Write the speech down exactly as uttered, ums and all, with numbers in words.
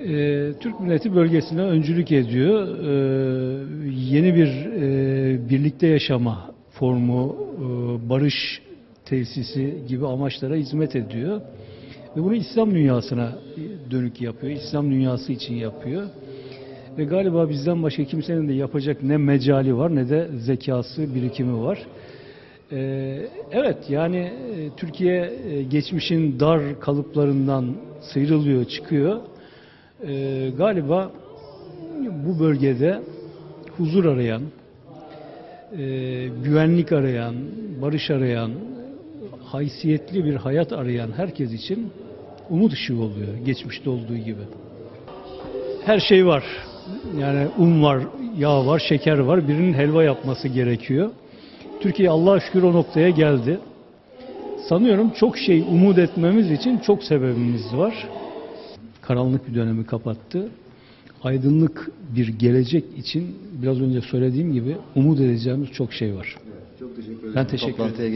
e, Türk milleti bölgesine öncülük ediyor. E, yeni bir e, birlikte yaşama formu, e, barış tesisi gibi amaçlara hizmet ediyor. Ve bunu İslam dünyasına dönük yapıyor. İslam dünyası için yapıyor. Ve galiba bizden başka kimsenin de yapacak ne mecali var ne de zekası, birikimi var. Ee, evet yani e, Türkiye e, geçmişin dar kalıplarından sıyrılıyor, çıkıyor. Ee, galiba bu bölgede huzur arayan, e, güvenlik arayan, barış arayan, haysiyetli bir hayat arayan herkes için umut ışığı oluyor, geçmişte olduğu gibi. Her şey var. Yani un var, yağ var, şeker var. Birinin helva yapması gerekiyor. Türkiye Allah'a şükür o noktaya geldi. Sanıyorum çok şey umut etmemiz için çok sebebimiz var. Karanlık bir dönemi kapattı. Aydınlık bir gelecek için biraz önce söylediğim gibi umut edeceğimiz çok şey var. Çok teşekkür ederim. Ben teşekkür ederim.